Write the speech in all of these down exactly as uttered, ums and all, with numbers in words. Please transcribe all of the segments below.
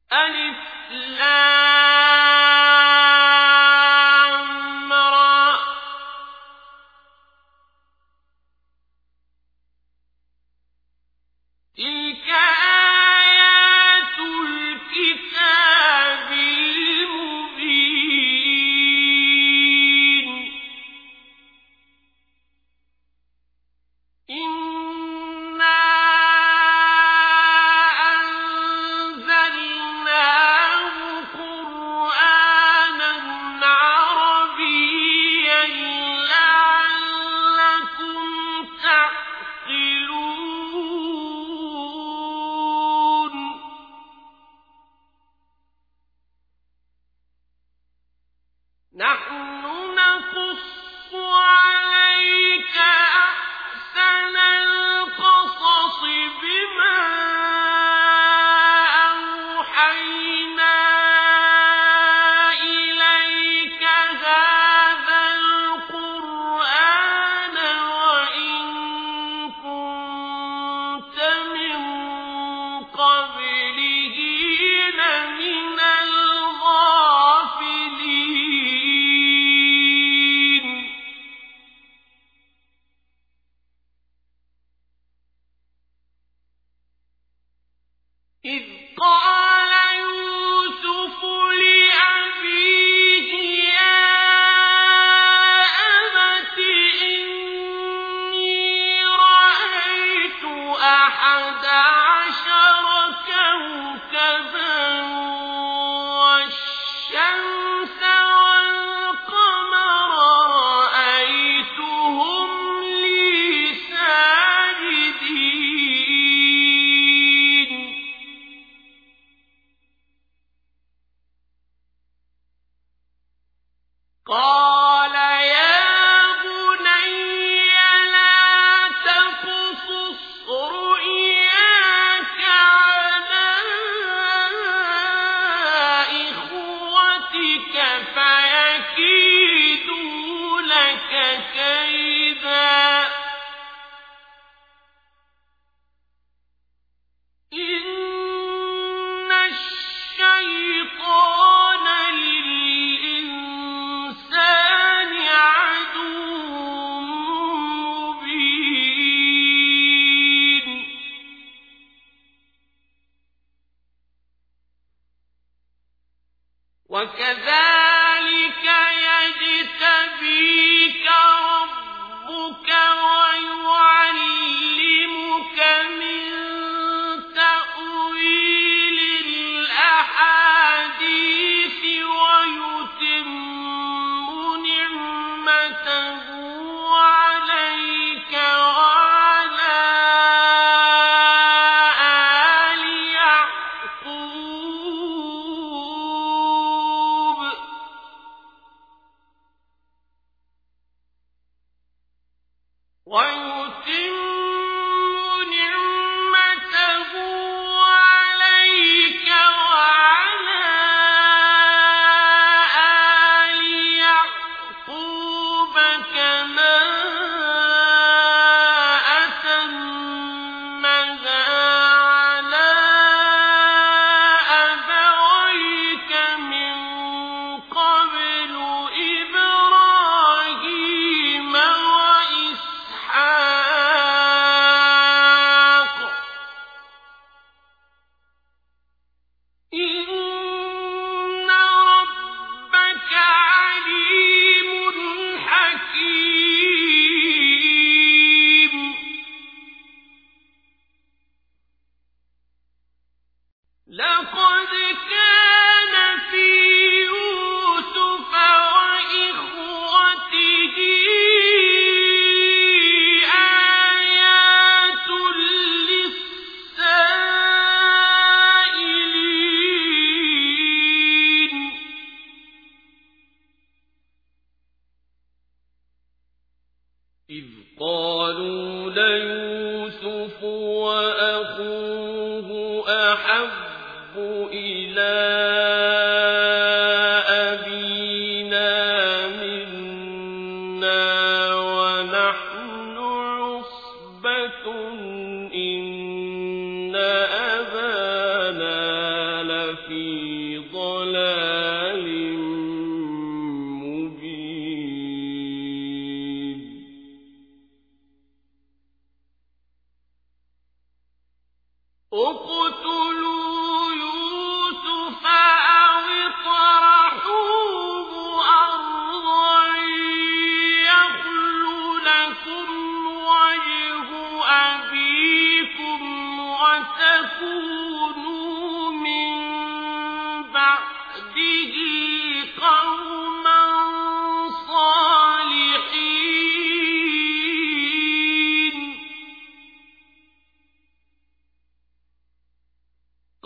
إن أبانا لفي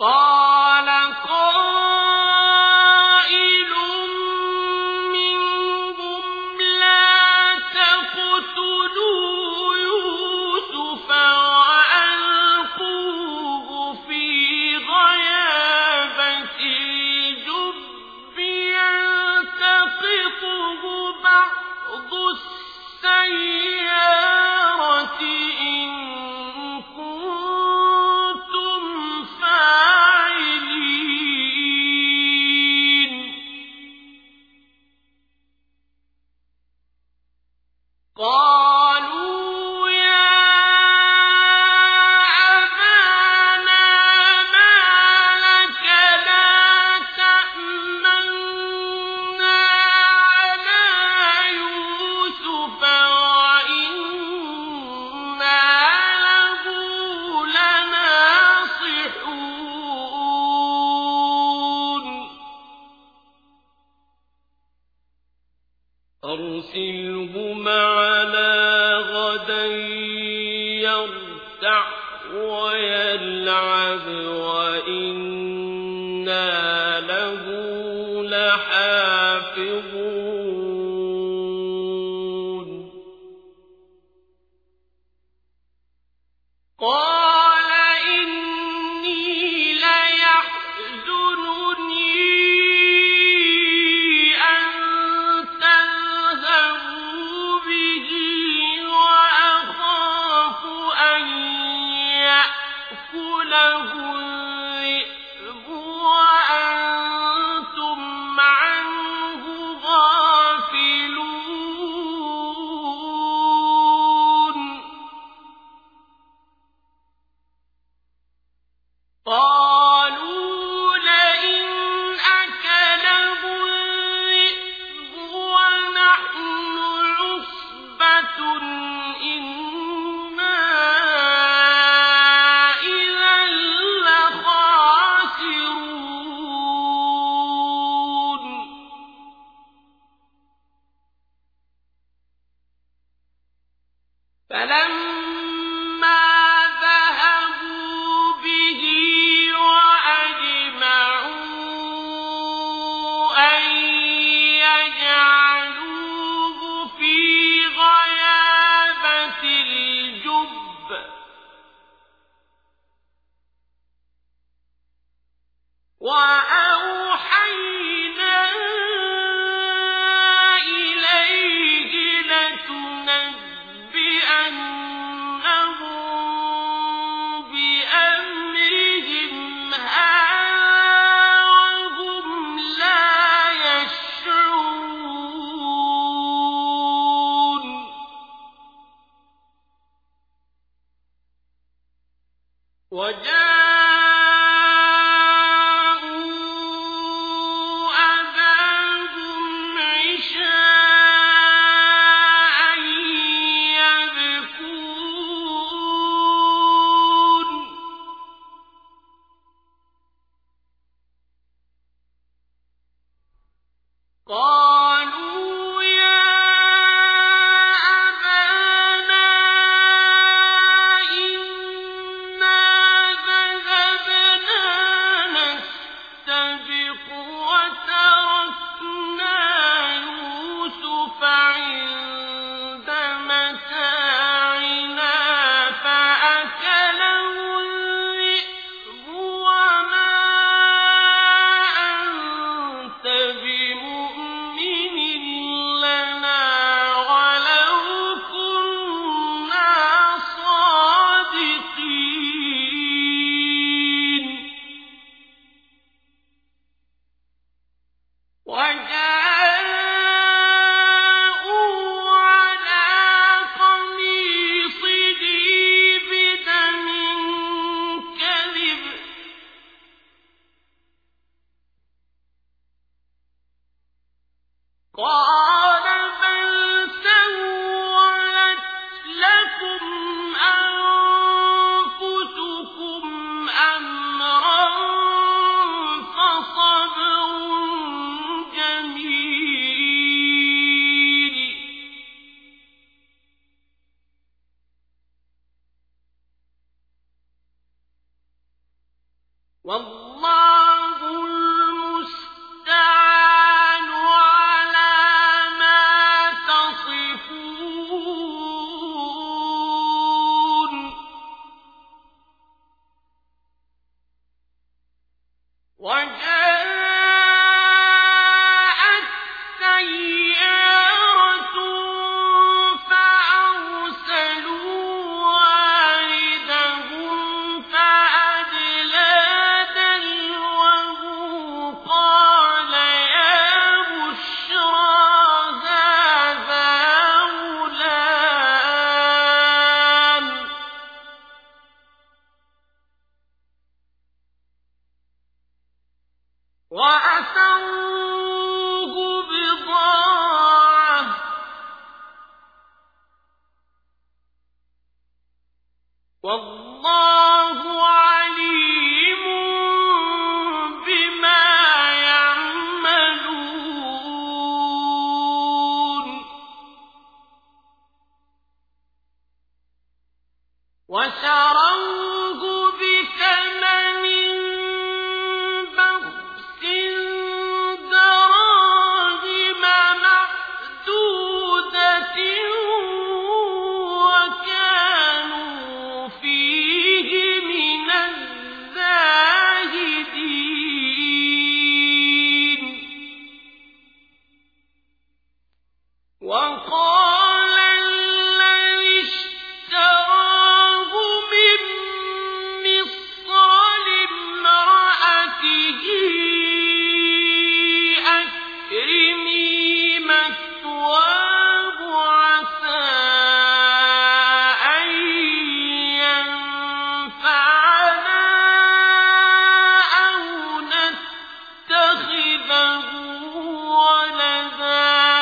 قال قائل منهم لا تقتلوا يوسف وألقوه في غيابة الجب يلتقطه بعض السيارة إن كنتم فاعلين قالوا يا أبانا ما لك لا تأمنا على يوسف وإنا له لناصحون أرسله معنا غدا يرتع ويلعب وإنا له لحافظون قال إني ليحزنني أن تذهبوا به وأخاف أن يأكله الذئب وأنتم عنه غافلون قالوا لئن أكله الذئب ونحن عصبة إنا إذا لخاسرون فلما ذهبوا به وأجمعوا أن يجعلوه في غيابة الجب وأوحينا إليه لتنبئنهم بأمرهم هذا وهم لا يشعرون وجاءوا أباهم عشاء يبكون قالوا يا أبانا إنا ذهبنا نستبق وتركنا يوسف عند متاعنا فأكله الذئب وما أنت بمؤمن لنا ولو كنا صادقين وجاءوا على قميصه بدم كذب قال بل سولت لكم أنفسكم أمرا فصبر جميل والله وجاءت سيارة فأرسلوا واردهم فأدلى دلوه قال يا بشرى هذا غلام وأسروه بضاعة والله عليم بما يعملون وشروه بثمن بخس دراهم معدودة وكانوا فيه من الزاهدين وقال الذي اشتراه من مصر لامرأته أكرمي مثواه عسى أن ينفعنا أو نتخذه ولدا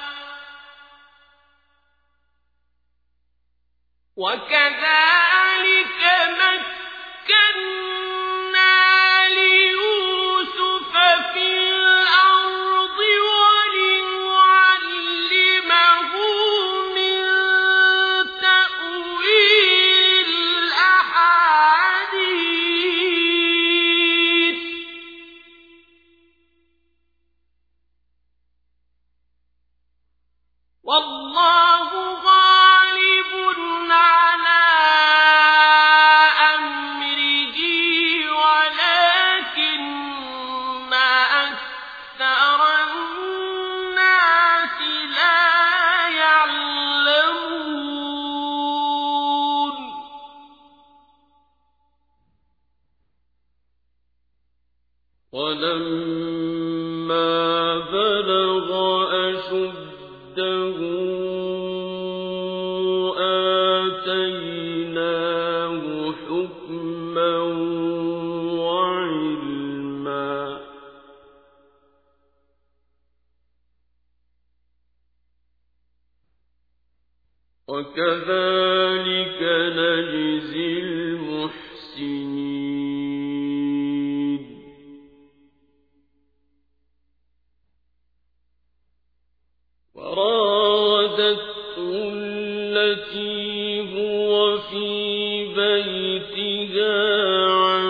وكذلك مكنا ليوسف في الأرض ولنعلمه من تأويل الأحاديث والله غالب على أمره ولكن أكثر الناس لا يعلمون ولما بلغ أشده آتيناه حكما وعلما وكذلك نجزي المحسنين وراودته التي هو في بيتها عن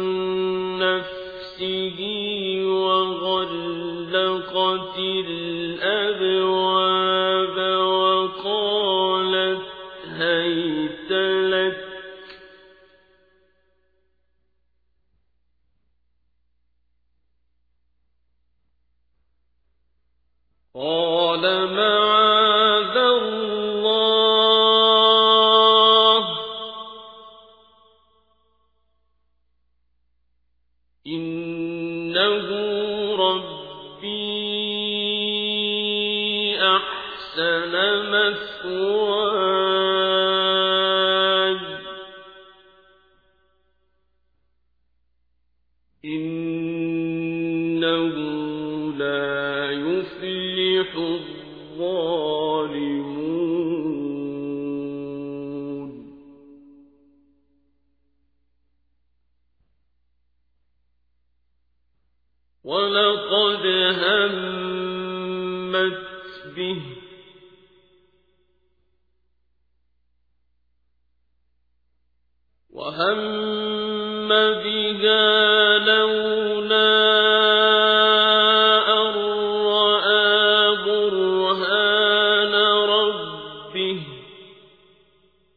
نفسه وغلقت الأبواب وقالت هيت لك قال معاذ الله إنه ربي أحسن مثواي إنه لا يفلح الظالمون ولقد همت به وهم بها لولا أن رأى برهان ربه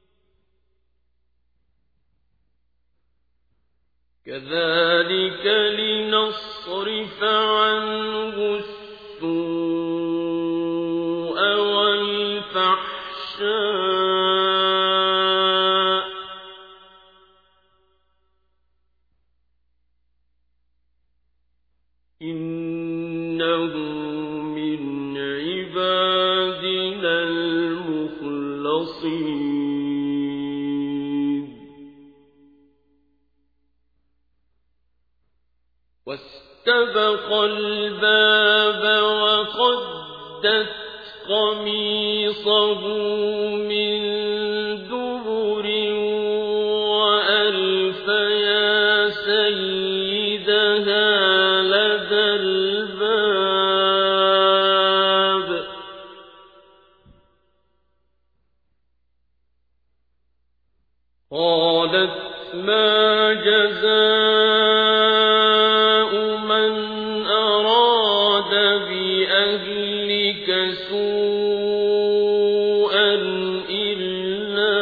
كذلك لنصرف عنه السوء والفحشاء إنه من عبادنا المخلصين واستبق الباب وقدت قميصه من دبر وألف يا سيدها لدى الباب قالت ما جزاء من أراد بأهلك سوءا إلا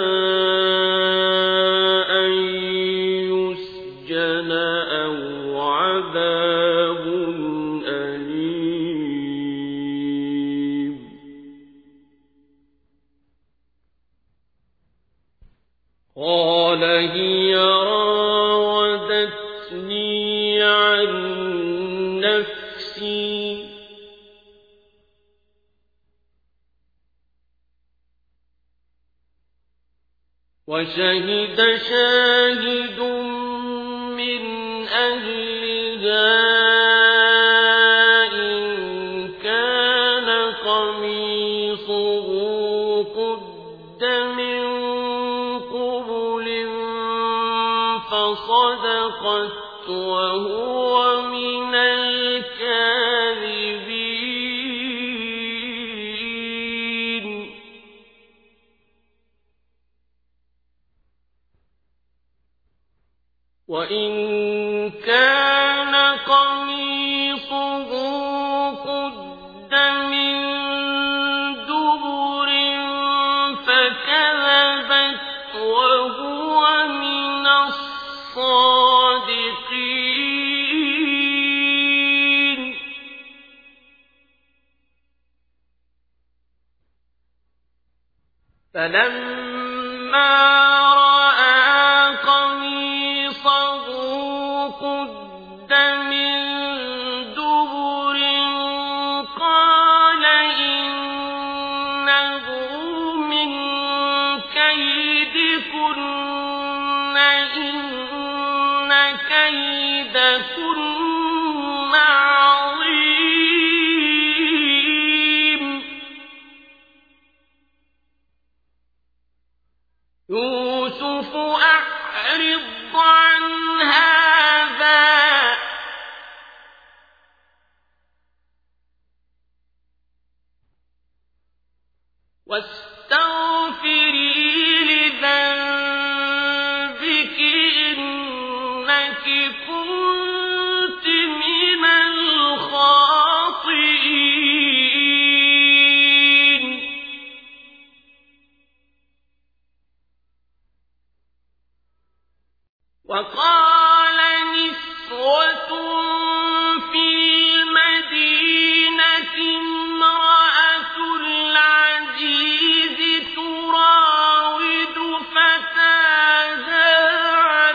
أن يسجن أو عذاب أليم قال هي راودتني عن نفسي وشهد شاهد من أهلها إن كان قميصه قد من قبل فصدقت وهو من الكاذبين وإن كان قميصه قد من دبر فكذبت وهو من الصادقين فلما رأى قميصه قد من دبر قال إنه من كيدكن إن كيدكن عظيم يوسف أعرض عن هذا واستغفري لذنبك إنك كنت من الخاطئين وقال نسوة في المدينة امرأة العزيز تراود فتاها عن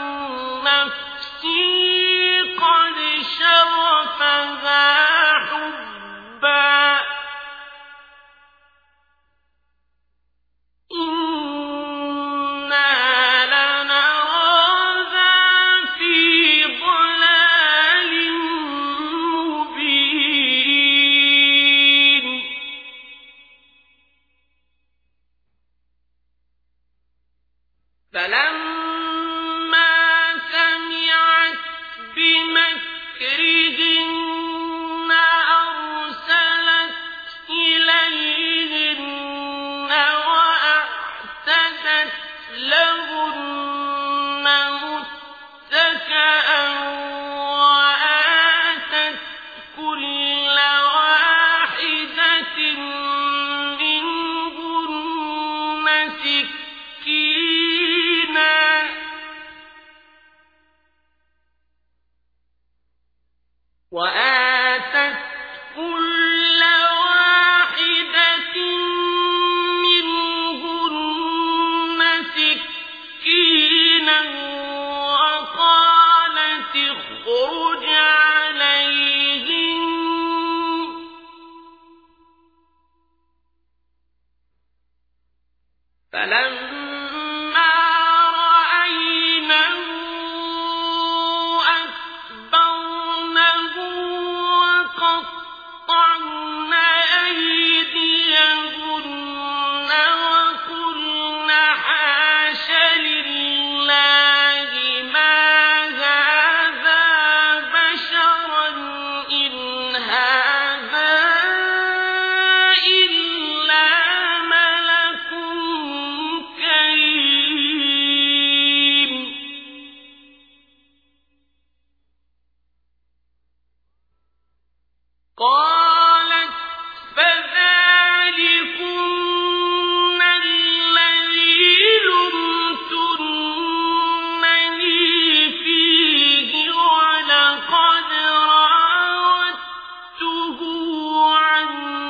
نفسه قد شغفها حبا إنا لنراها في ضلال وآتت كل واحدة منهن سكينا وقالت اخرج عليهم فلما رأينه أكبرنه وقطعن أيديهن وقلن حاش لله ما هذا بشرا إن هذا إلا ملك كريم. قالت فذلكن الذي لمتنني فيه ولقد راودته عن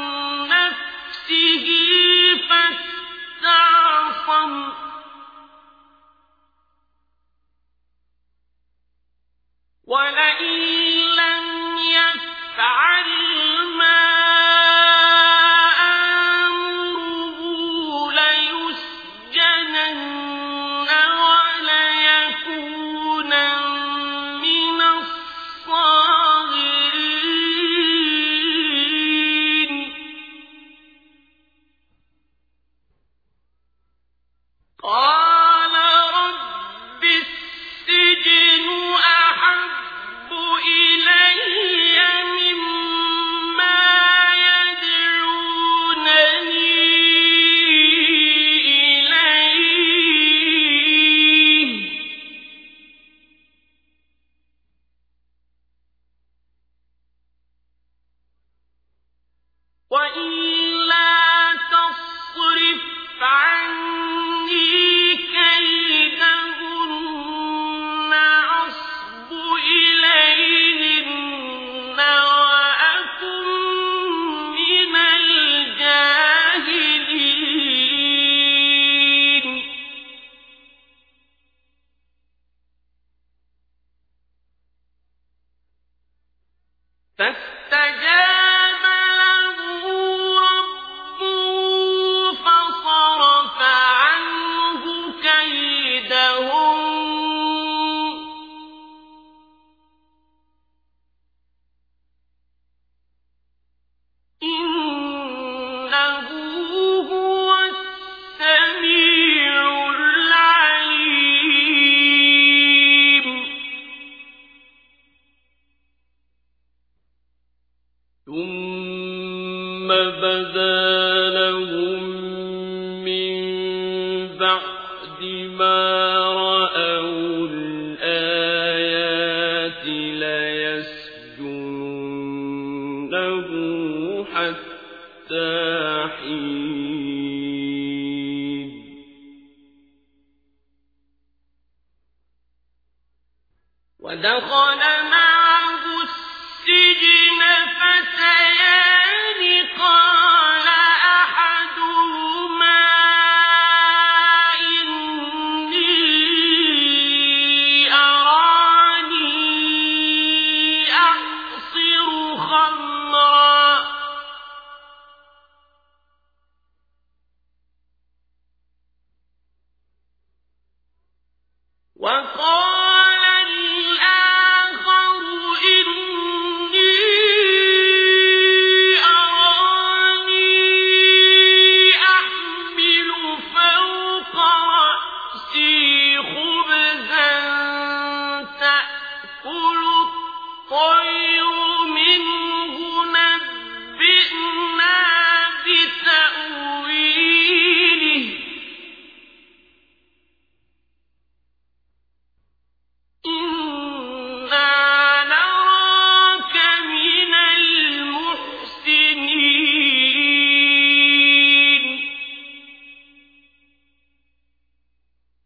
نفسه فاستعصم ولئن لم يفعل ما آمره ليسجنن وليكونا من الصاغرين. قال رب السجن أحب إلي مما يدعونني إليه وإلا تصرف عني كيدهن أصب إليهن وأكن من الجاهلين. فاستجاب له ربه فصرف عنه كيدهم إنه هو السميع العليم. ثم بدا لهم من بعد ما رأوا الآيات ليسجننه حتى حين. ودخل معه السجن فتيان قال أحدهما إني أراني أعصر خمرا وقال الآخر إني أراني أحمل فوق رأسي خبزا تأكل الطير منه نبئنا بتأويله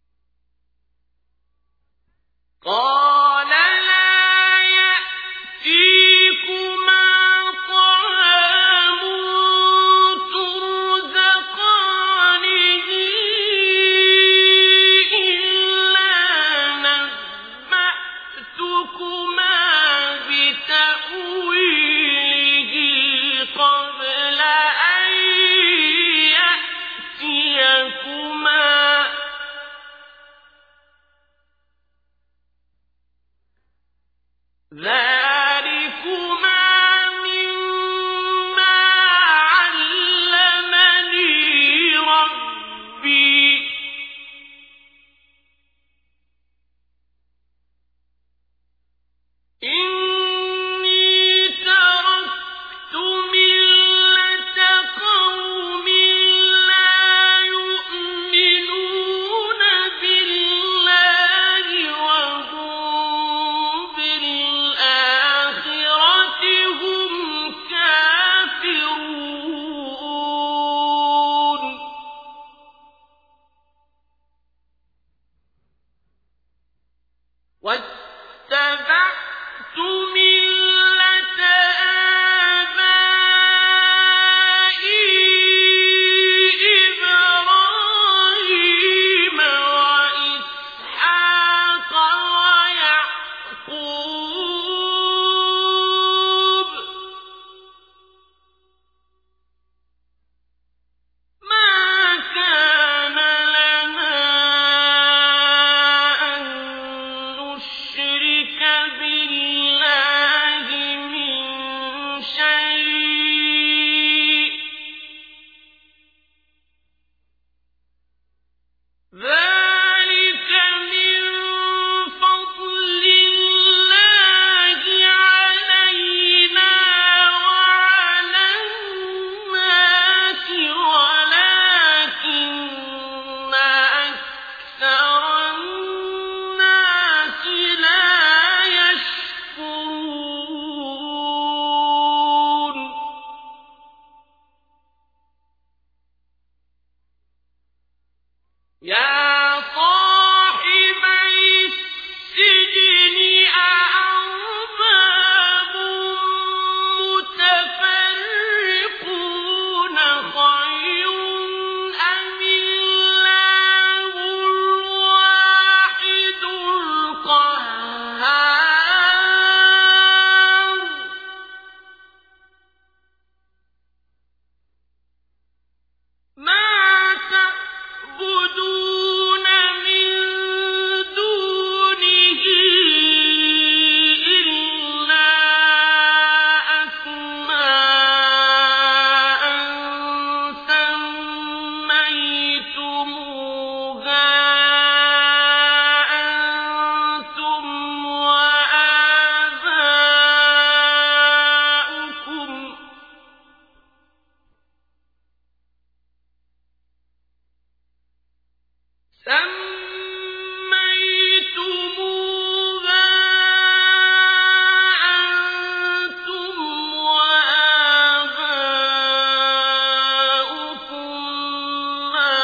قال لا يأتي ذلكما مما علمني ربي إني تركت ملة قوم لا يؤمنون بالله وهم بالآخرة هم كافرون واتبعت ملة آبائي إبراهيم وإسحاق ويعقوب ما كان لنا أن نشرك بالله من شيء ذلك من فضل الله علينا وعلى الناس ولكن أكثر الناس لا يشكرون يا صاحبي السجن أأرباب متفرقون خير أم الله الواحد القهار ما تعبدون من دونه إلا أسماء سميتموها أنتم وآباؤكم سميتموها أنتم وآباؤكم ما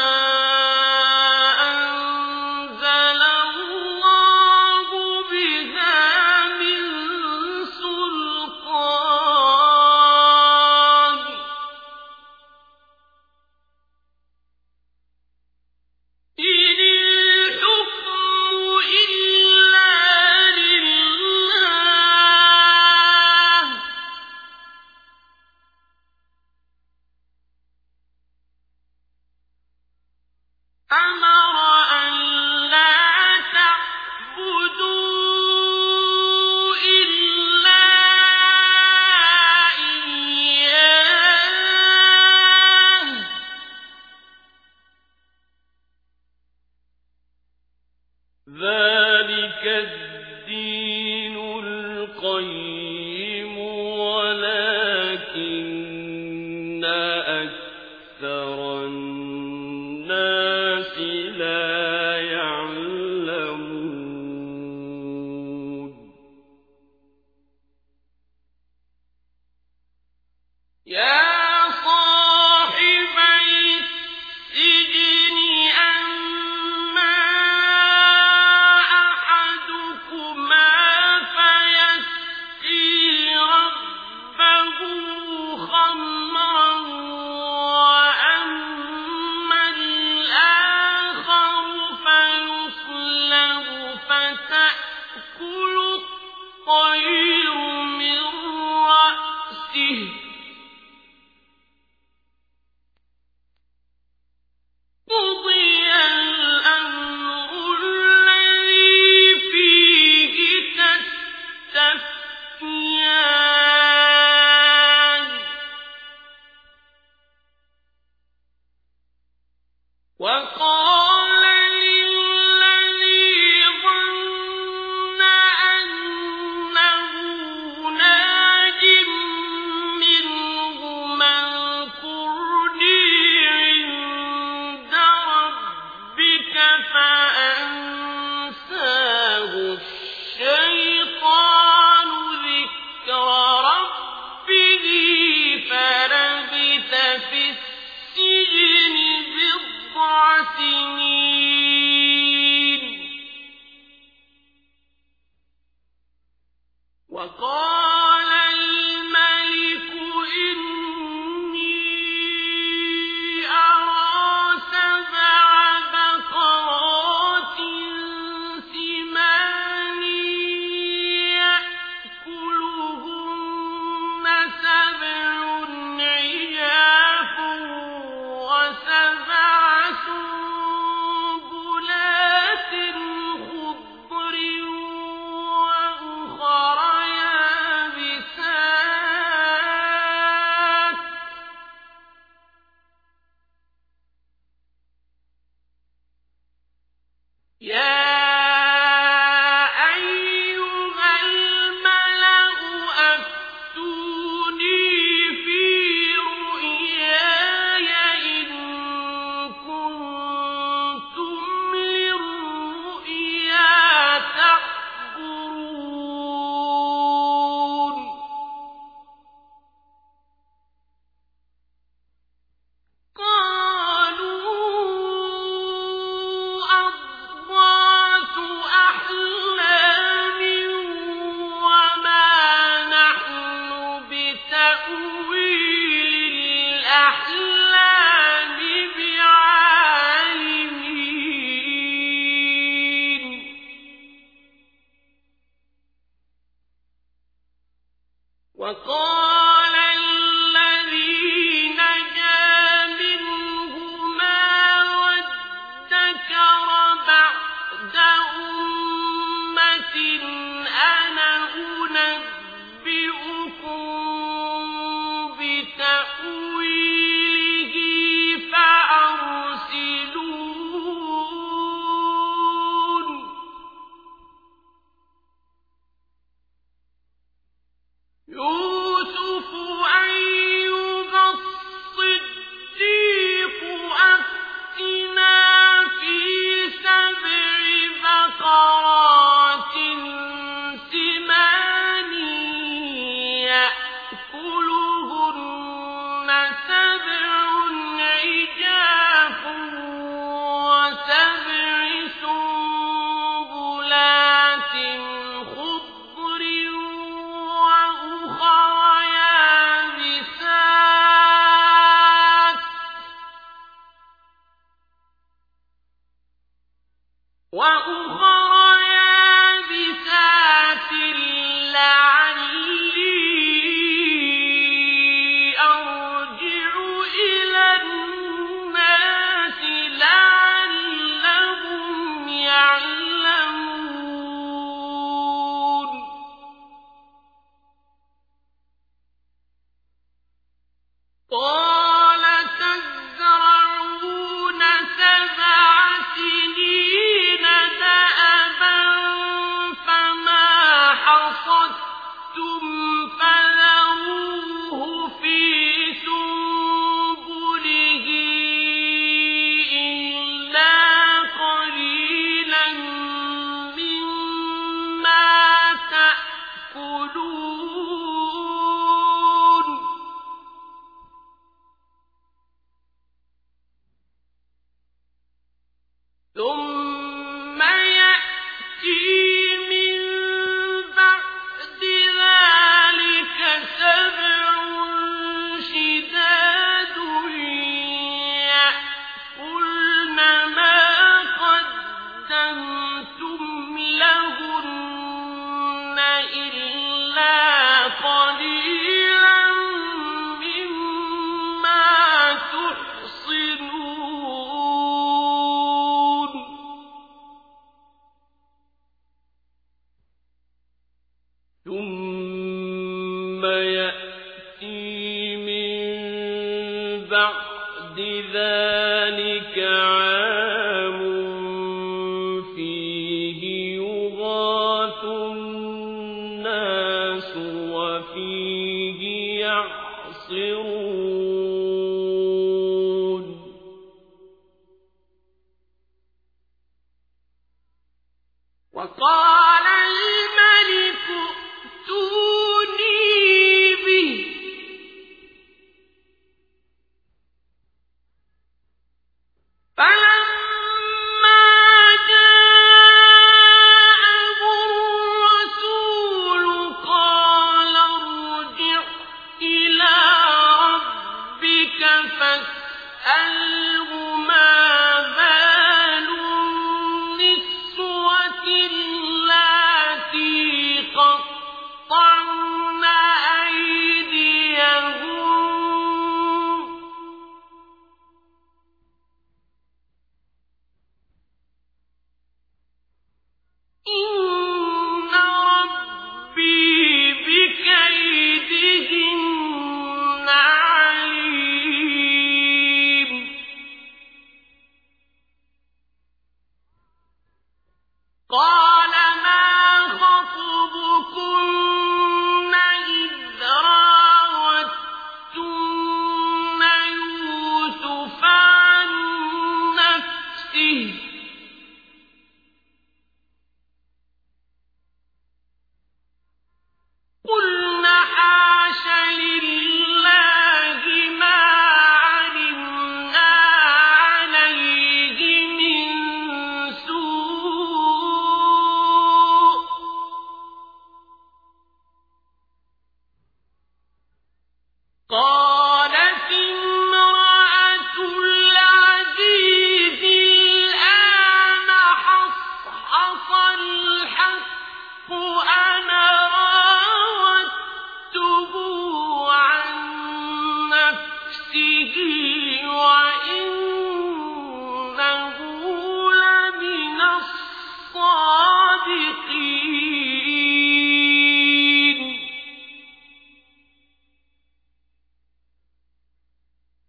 أنزل الله بها من سلطان إن الحكم إلا لله أمر أن لا تعبدوا إلا إياه ذلك الدين القيم ولكن أكثر الناس لا يعلمون يا صاحبي السجن أما أحدكما فيسقي ربه خمرا وأما الآخر فيصلب فتأكل الطير من رأسه وقال الملك إني أرى سبع بقرات سمان يأكلهن سبع عجاف وسبع سنبلات خضر وأخر يابسات يا أيها الملأ أفتوني في رؤياي إن كنتم للرؤيا تعبرون قالوا أضغاث أحلام وما نحن بتأويل الأحلام بعالمين وقال الذي نجا منهما وادكر بعد أمة أنا أنبئكم بتأويله فأرسلون يوسف أيها الصديق أفتنا في سبع بقرات سمان يأكلهن سبع عجاف وسبع سنبلات خضر وأخر يابسات وأخر يابسات لعلي أرجع إلى الناس لعلهم يعلمون قال تزرعون سبع سنين دأبا فما حصدتم فذروه في سنبله إلا قليلا مما تأكلون ثم يأتي من بعد ذلك سبع شداد يأكلن ما قدمتم لهن إلا قليلا مما تحصنون ثم يأتي من بعد ذلك عام فيه يغاث الناس وفيه يعصرون وقال الملك ائتوني به فلما جاءه الرسول قال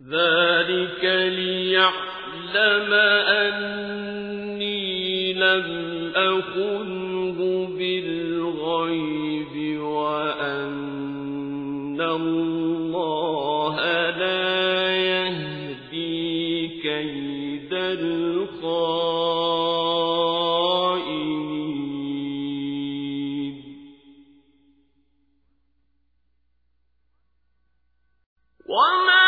ذلك ليعلم أني لم أخنه بالغيب وأن الله لا يهدي كيد الخائنين. وما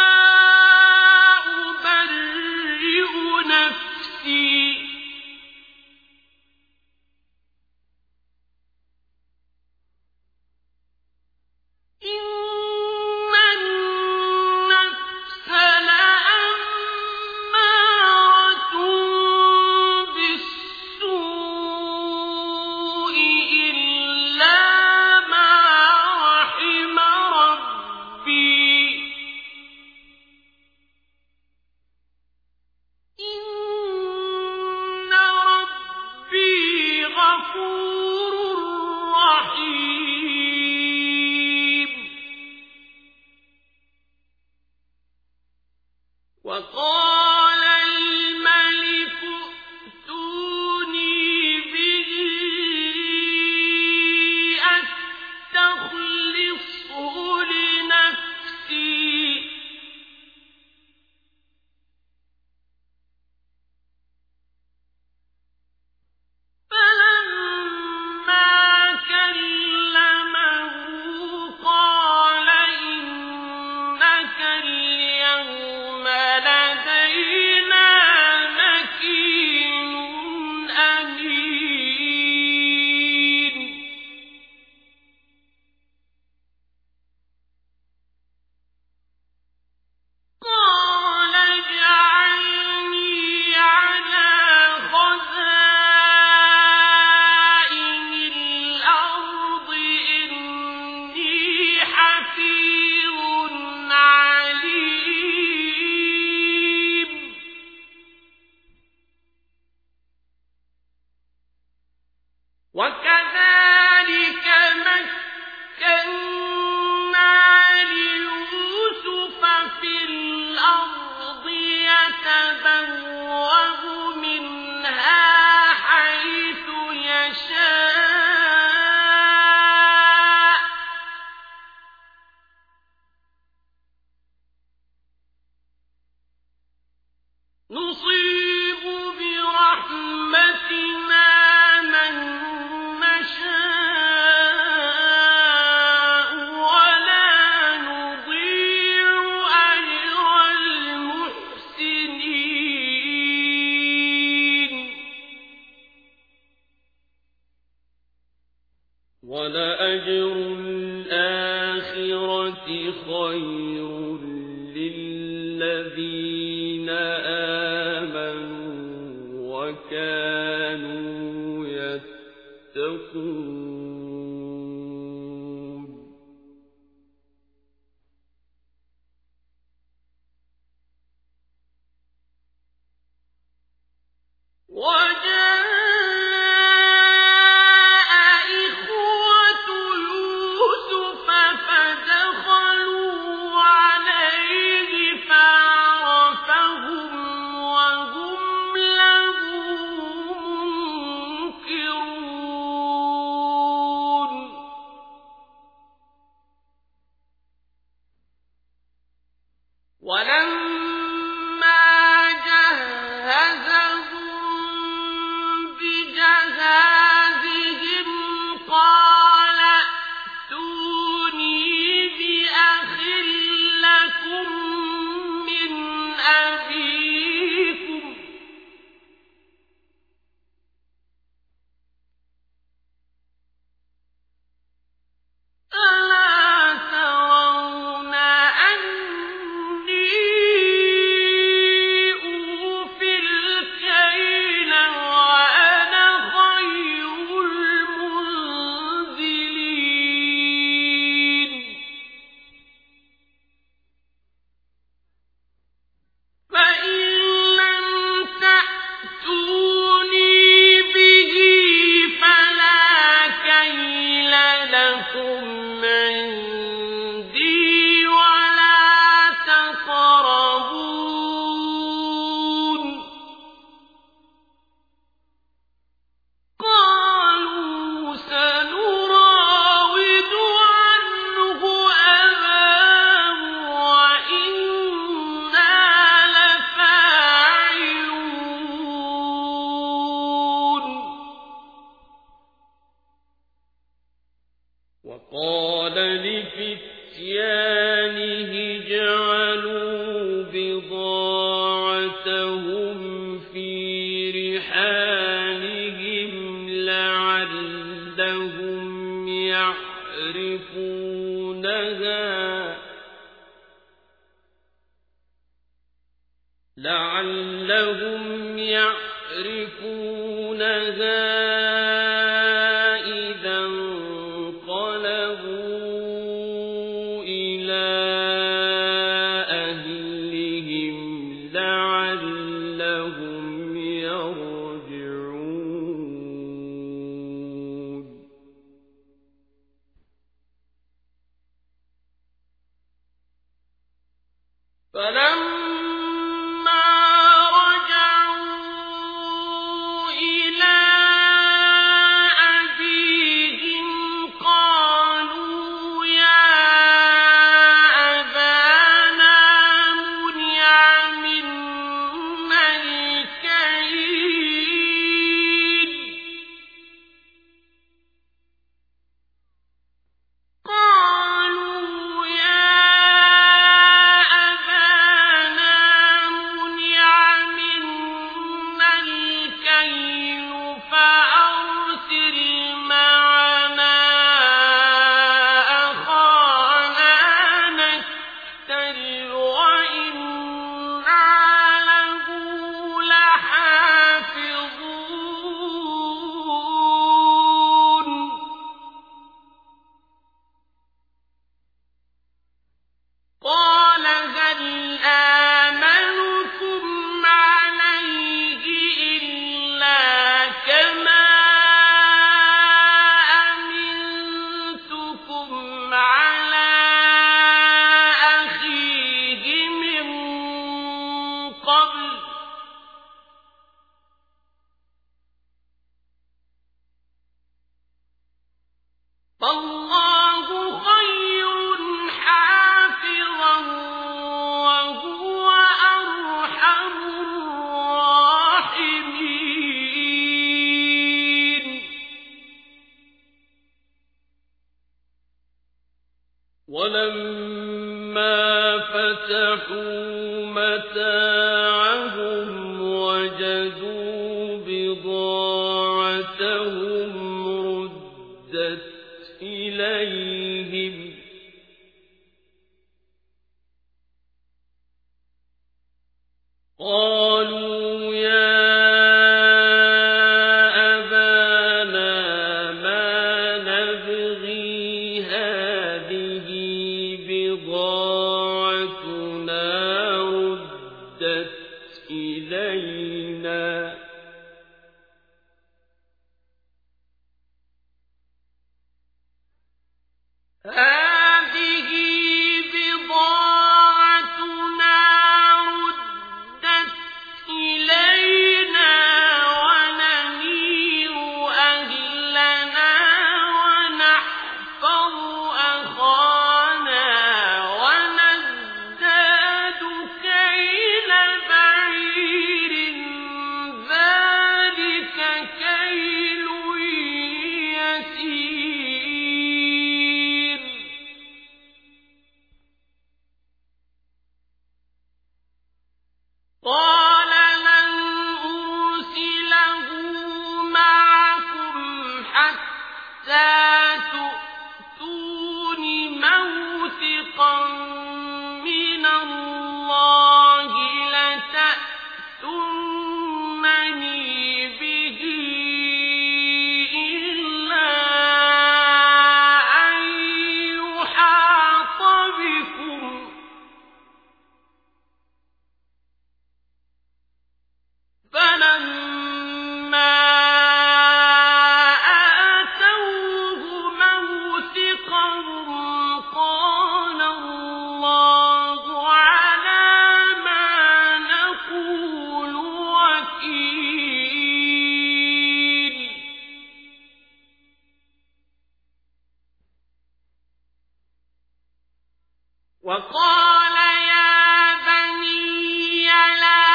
وقال الملك ائتوني به أستخلصه لنفسي فلما كلمه قال إنك اليوم لدينا مكين أمين. قال اجعلني على خزائن الأرض إني حفيظ عليم. وكذلك مكنا ليوسف في الأرض يتبوأ منها حيث يشاء نصيب برحمتنا من نشاء ولا نضيع أجر المحسنين. ولأجر الآخرة خير للذين آمنوا وكانوا يتقون. وجاء إخوة يوسف فدخلوا قال لفتيانه اجعلوا بضاعتهم في رحالهم لعلهم يعرفونها لعلهم يعرفونها إذا انقلبوا إلى أهلهم لعلهم يرجعون فلما ولما فتحوا متاعهم وجدوا بضاعتهم ردت إليهم قالوا يا أبانا ما نبغي هذه بضاعتنا ردت إلينا هذه بضاعتنا ردت إلينا ونمير أهلنا ونحفظ أخانا ونزداد كيل بعير ذلك كيل يسير قال لن أرسله معكم حتى تؤتون موثقا من الله لتأتونني به إلا أن يحاط بكم فلما آتوه موثقهم قال الله على ما نقول وكيل وقال يا بني لا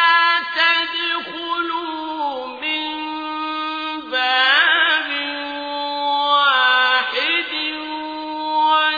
تدخلوا من باب واحد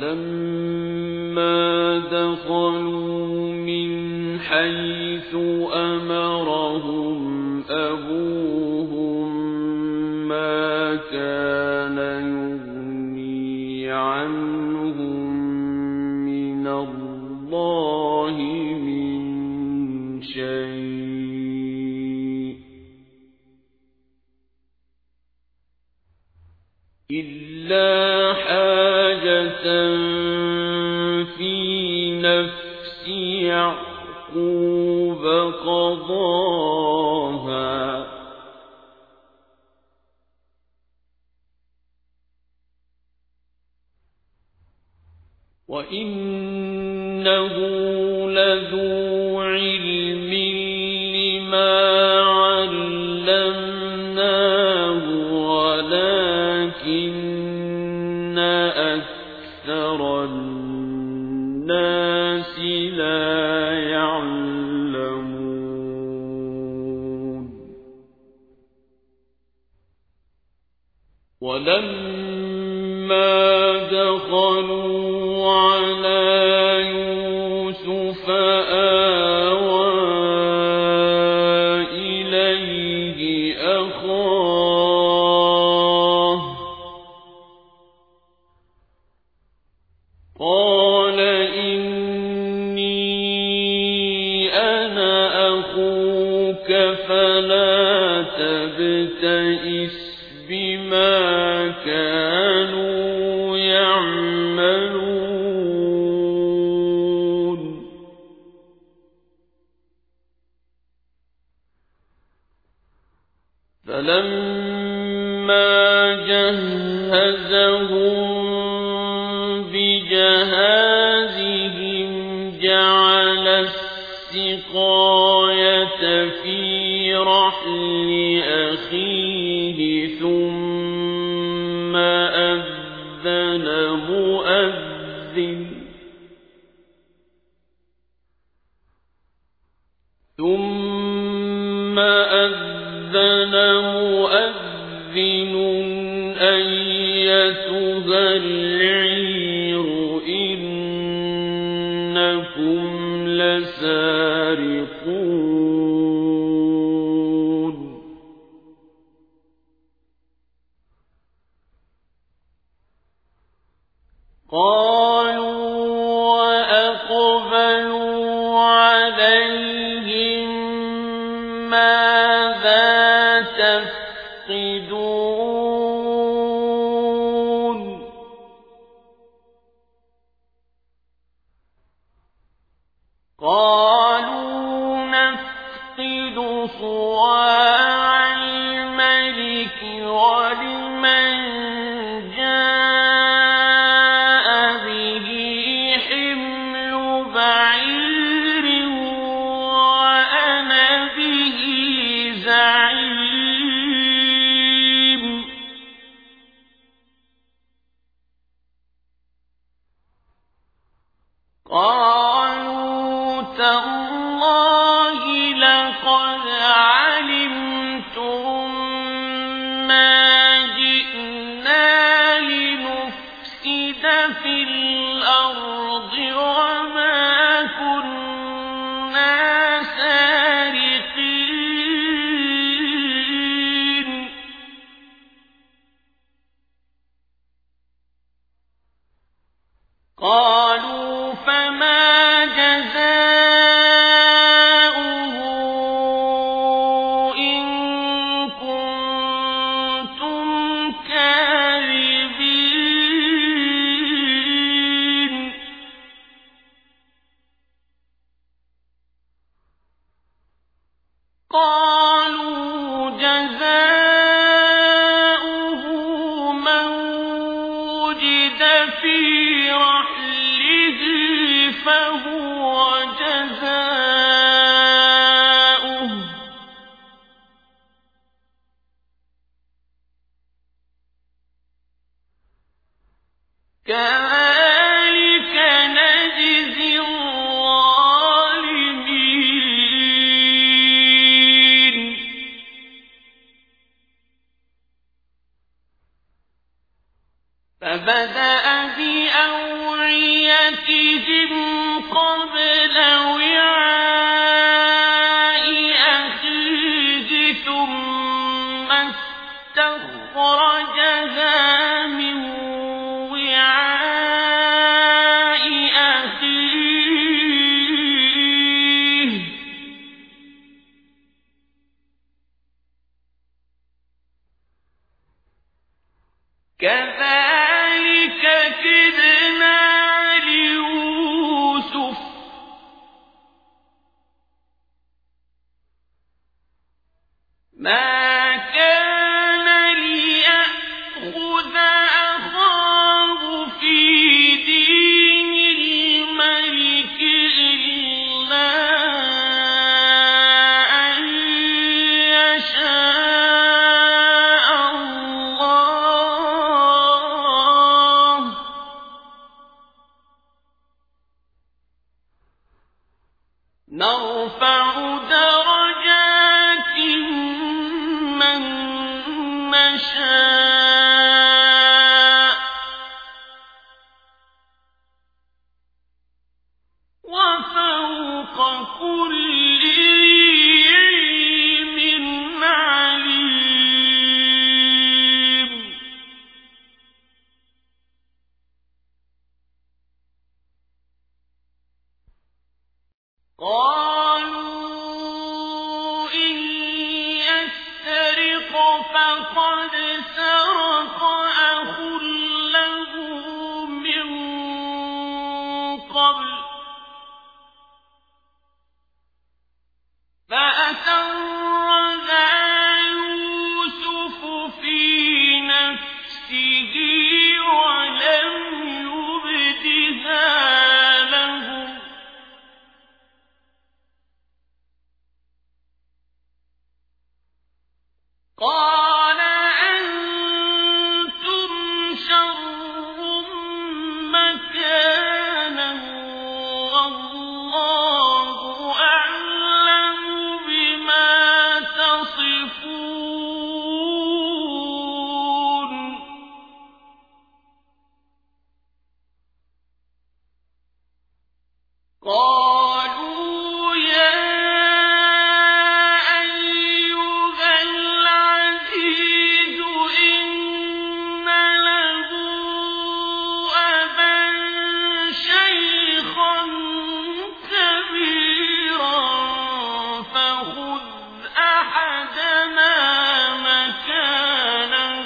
ولما دخلوا من حيث أمرهم أبوهم ما كان يغني عنهم من الله من شيء إلا حاجة في نفس يعقوب قضاها وإنه لذو علم لما علمناه ولكن أكثر الناس لا يعلمون ولما دخلوا على يوسف آوى إليه أخاه قال إني أنا أخوك فلا تبتئس بما كانوا يعملون فلما جهزهم بجهازهم جعل السقاية في رحل أخيه ثم أذن مؤذن ثم أذن مؤذن أيتها العير إنكم لسارقون قالوا وأقبلوا عليهم ماذا تفقدون قالوا نفقد صواع الملك ولمن جاء به حمل بعير وأنا به زعيم قالوا تالله لقد علمتم ما جئنا لنفسد في الأرض وما كنا سارقين قالوا فما جزاؤه إن كنتم كاذبين قالوا جزاؤه من وجد في رحله فهو جزاؤه كذلك نجزي الظالمين فبدأ بأولادهم كذلك كدنا ليوسف ما كان ليأخذ أخاه في دين الملك إلا أن يشاء الله نرفع درجات من نشاء وفوق كل ذي علم عليم قالوا إن يسرق فقد سرق أخ له من قبل فأسرها يوسف في نفسه ولم يبدها لهم قال أنتم شر مكانا والله أعلم بما تصفون قالوا يا أيها العزيز إن له أبا شيخا كبيرا فخذ أحدنا مكانه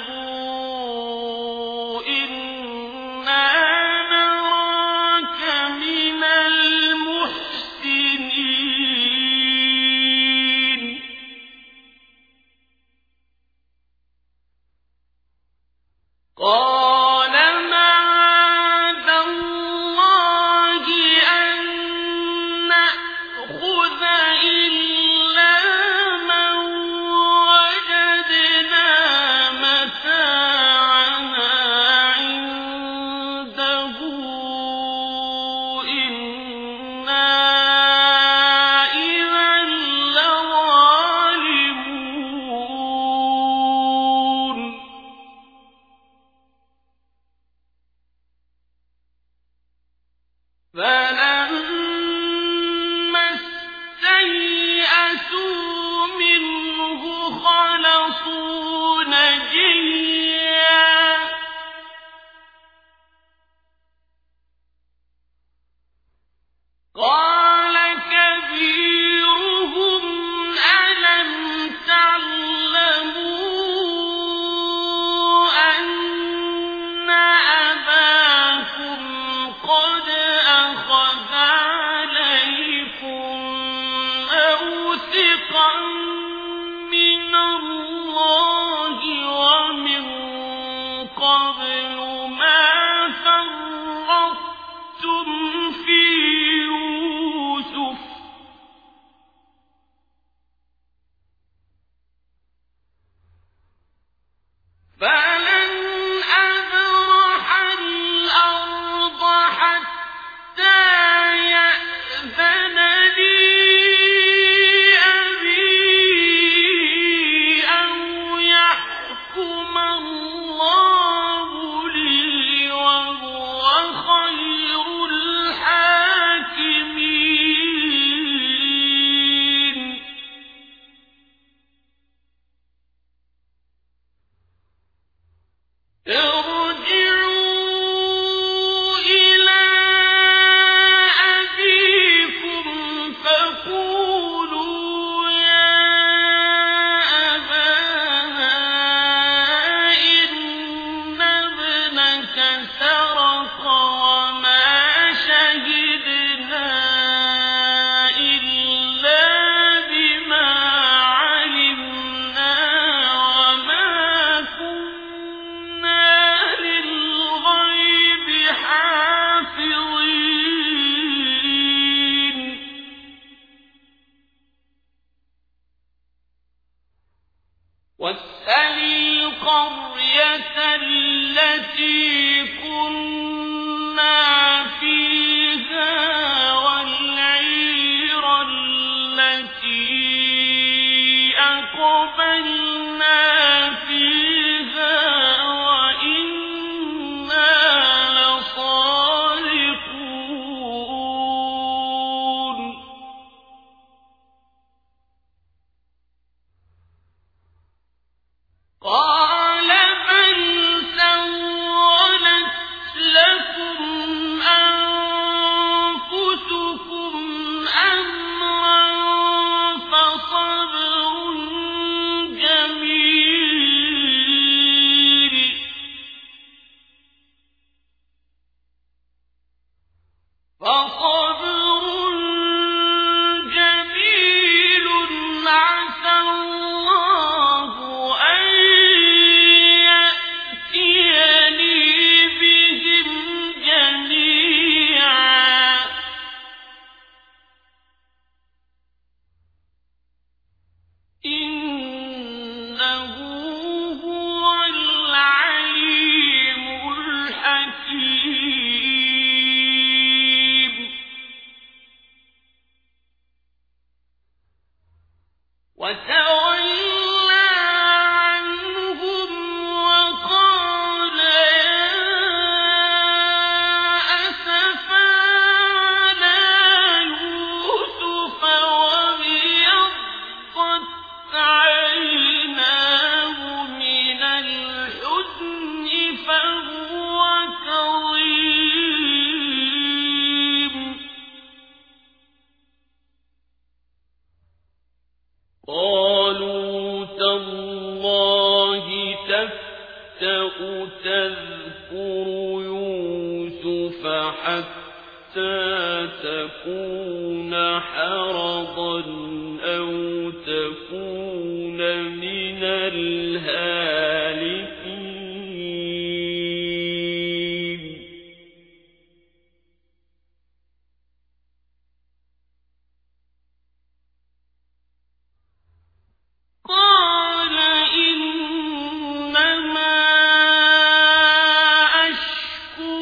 إنا نراك من المحسنين قال معاذ الله أن نأخذ إلا من وجدنا متاعنا عنده إنا إذا لظالمون فلما استيئسوا منه خلصوا نجيا قال كبيرهم ألم تعلموا أن أباكم قد أخذ وتولى عنهم وقال يا أسفا على يوسف وابيضت عيناه من الحزن فهو كظيم قالوا تالله تفتأ تذكر يوسف حتى تكون حرضا أو تكون من الهالكين قال إنما أشكو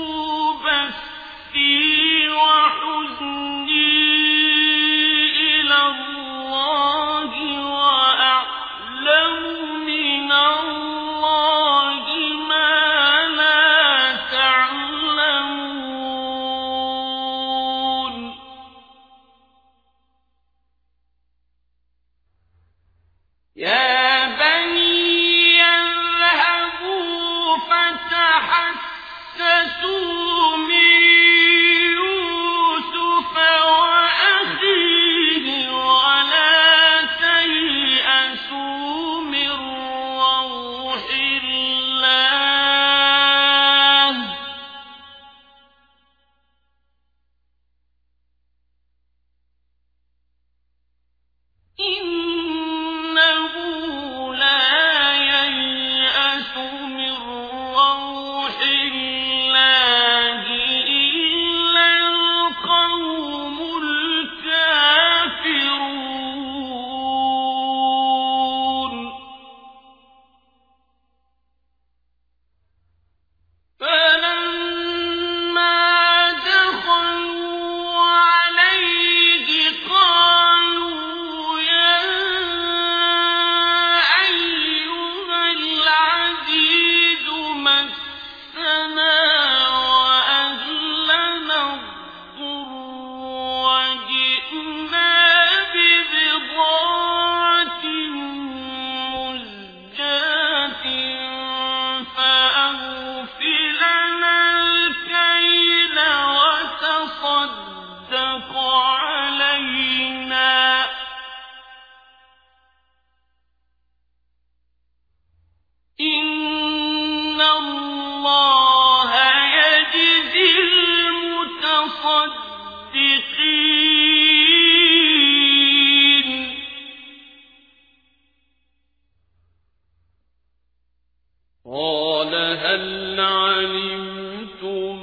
بثي وحزني إلى الله وأعلم من الله ما لا تعلمون يا بني اذهبوا فتحسسوا من يوسف وأخيه ولا تيأسوا من روح الله إنه لا ييأس من روح الله إلا القوم الكافرون فلما دخلوا عليه قالوا يا أيها العزيز مسنا وأهلنا الضر وجئنا ببضاعة مزجاة فأوف لنا الكيل وتصدق علينا إن الله يجزي المتصدقين قال هل علمتم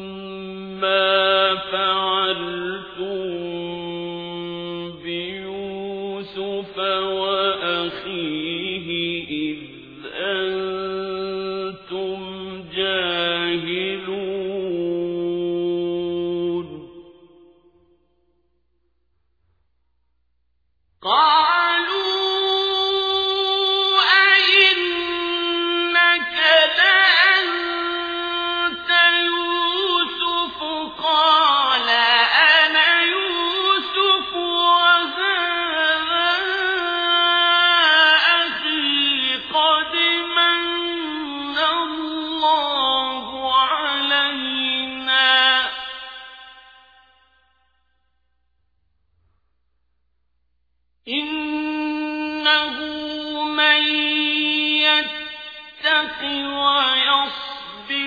ما فعلتم بيوسف وأخيه إذ أنتم جاهلون قالوا أئنك لأنت يوسف قال أنا يوسف وهذا أخي قد من الله علينا إنه من يتق ويصبر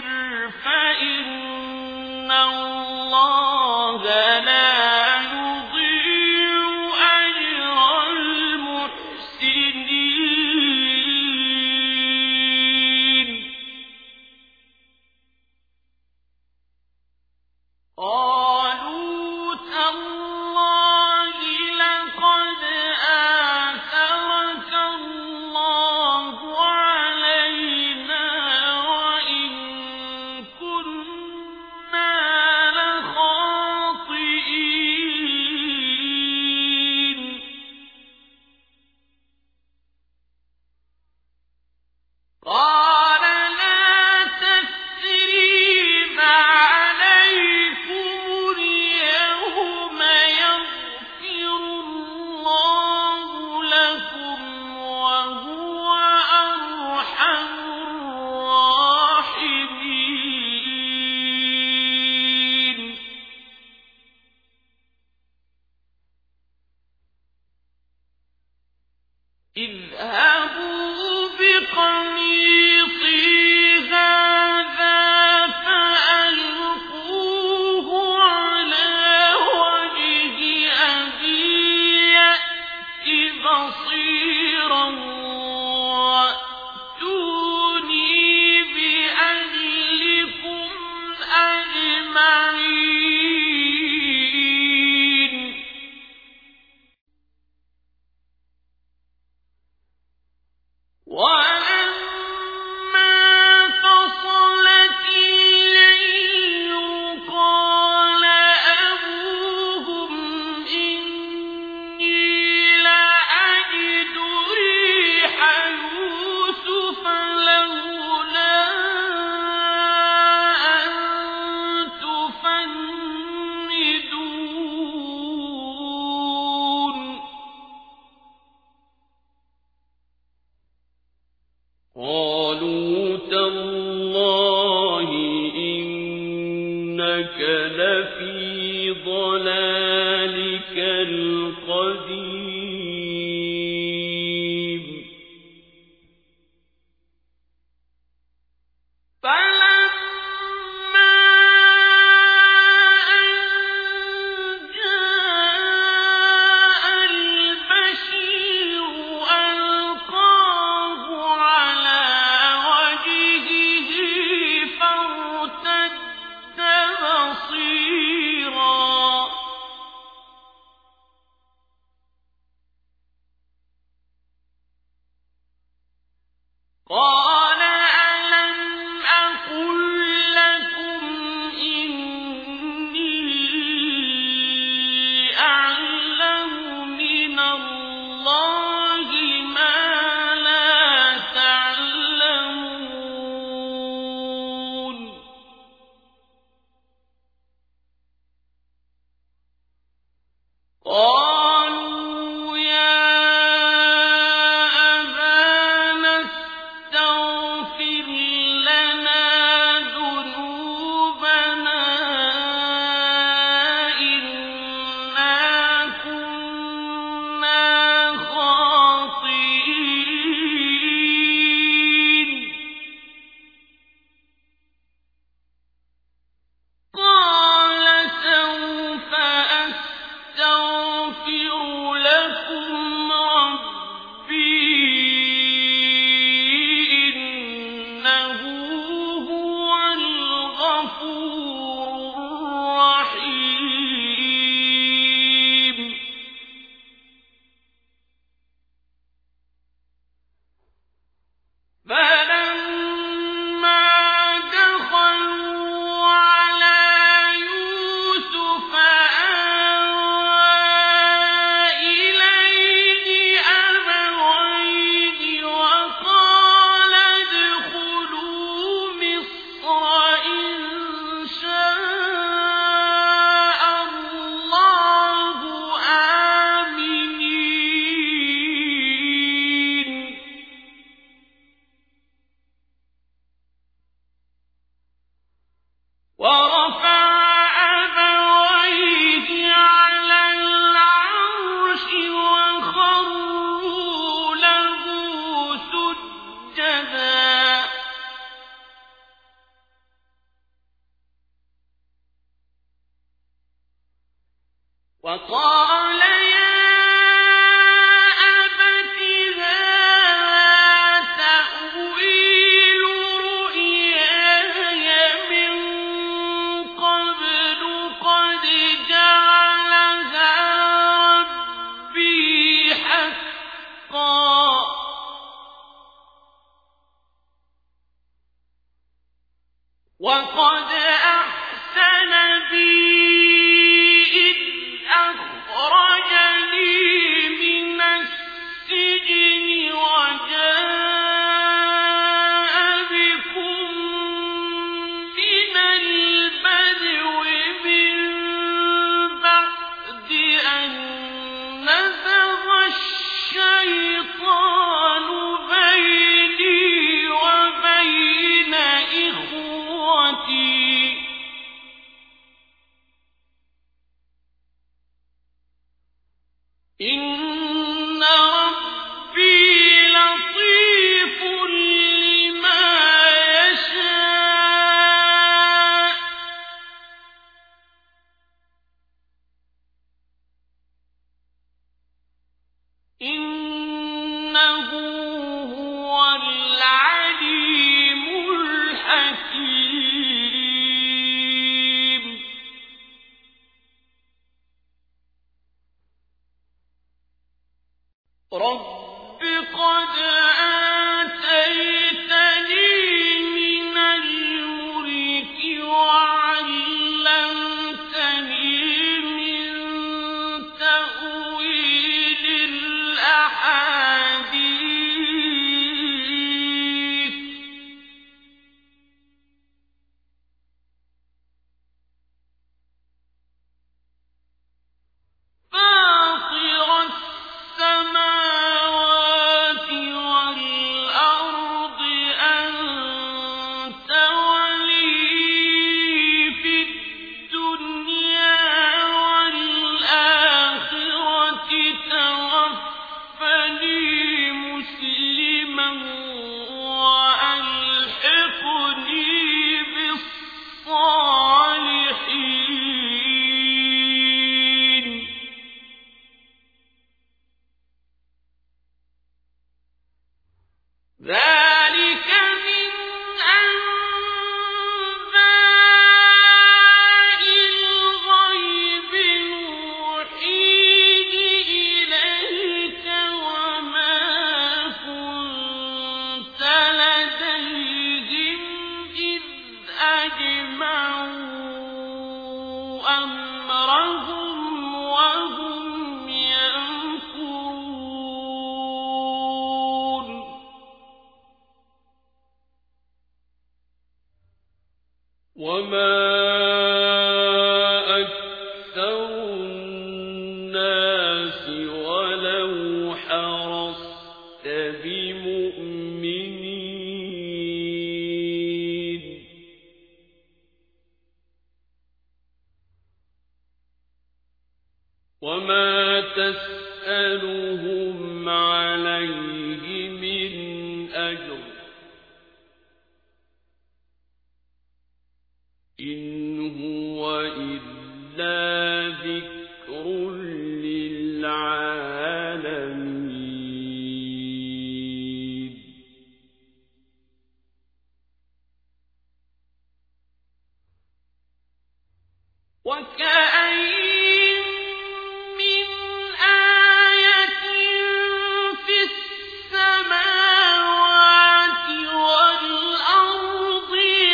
فإن الله لا يضيع أجر المحسنين قالوا تالله لقد آثرك الله علينا وإن كنا لخاطئين وقال يا أبت هذا تأويل رؤياي من قبل قد جعلها ربي حقا وقد أحسن بي أخرجني من السجن وجاء بكم من البدو من بعد أن نزغ الشيطان بيني وبين إخوتي إن ربي لطيف لما يشاء إنه هو العليم الحكيم رب قد آتيتني من الملك وعلمتني من تأويل الأحاديث فاطر السماوات والأرض أنت ولي في الدنيا والآخرة توفني مسلما وألحقني بالصالحين ذلك من أنباء الغيب نوحيه إليك وما كنت لديهم إذ أجمعوا أمرهم وهم يمكرون وما أكثر الناس ولو حرصت بمؤمنين وما تسألهم عليه من أجر إن هو إلا ذكر للعالمين وكأين من آية في السماوات والأرض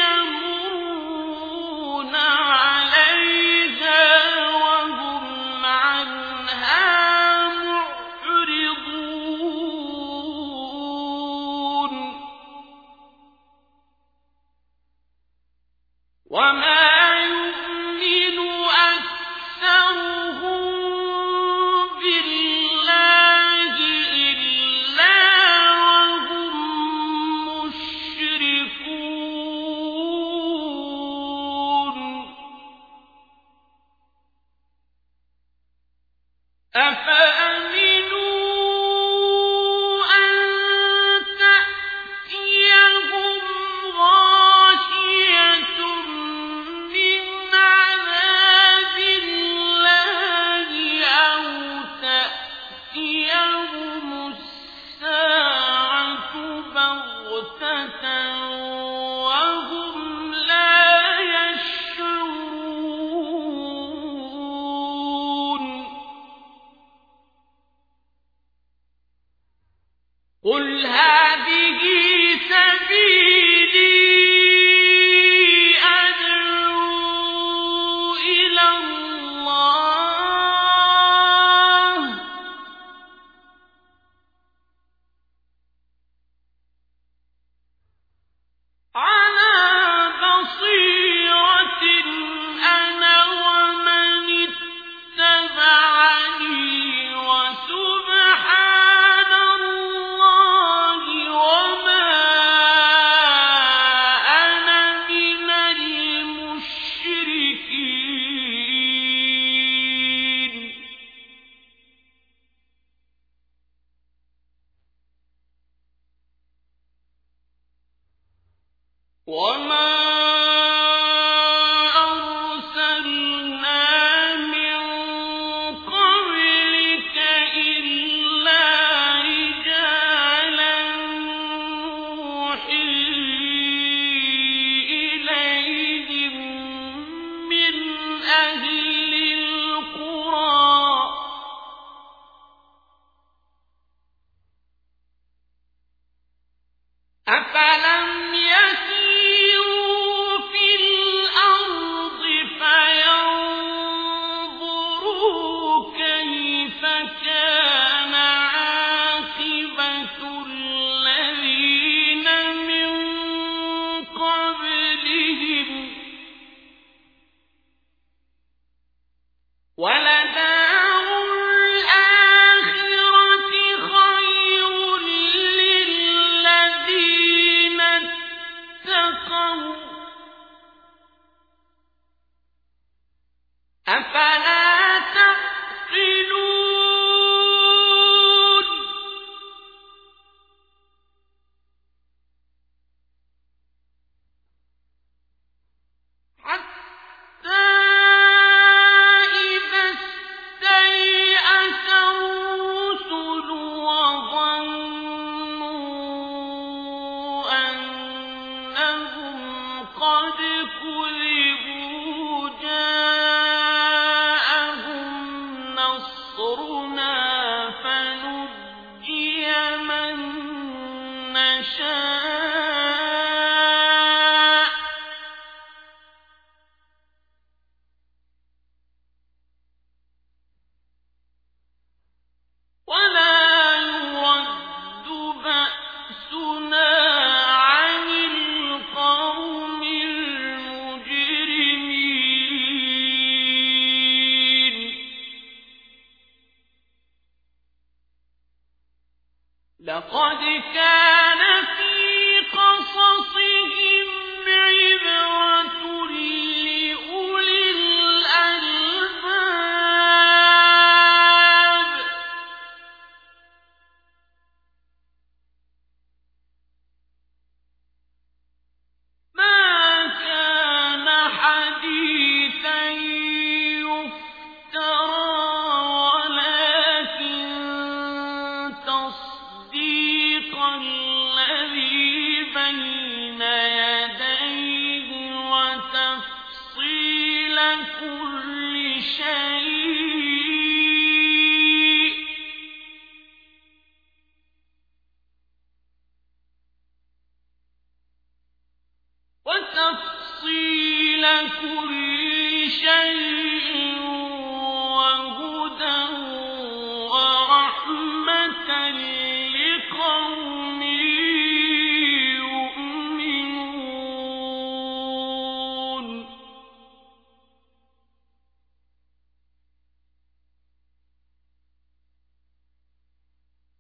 يمرون عليها وهم عنها معرضون وما يؤمن أكثرهم بالله إلا وهم مشركون أفأمنوا أن تأتيهم غاشية من عذاب الله أو تأتيهم الساعة بغتة وهم لا يشعرون قل هذه سبيلي أدعو إلى الله على بصيرة أنا ومن اتبعني وسبحان الله وما أنا من المشركين وما أرسلنا من قبلك إلا رجالا نوحي إليهم من أهل القرى أفلم يسيروا في الأرض فينظروا كيف كان عاقبة الذين من قبلهم ولدار الآخرة خير للذين اتقوا أفلا تعقلون حتى إذا استيأس الرسل وظنوا أنهم قد كذبوا جاءهم نصرنا فنجي من نشاء ولا يرد بأسنا عن القوم المجرمين لقد كان في قصصهم عبرة لأولي الألباب ما كان حديثا يفترى كل شيء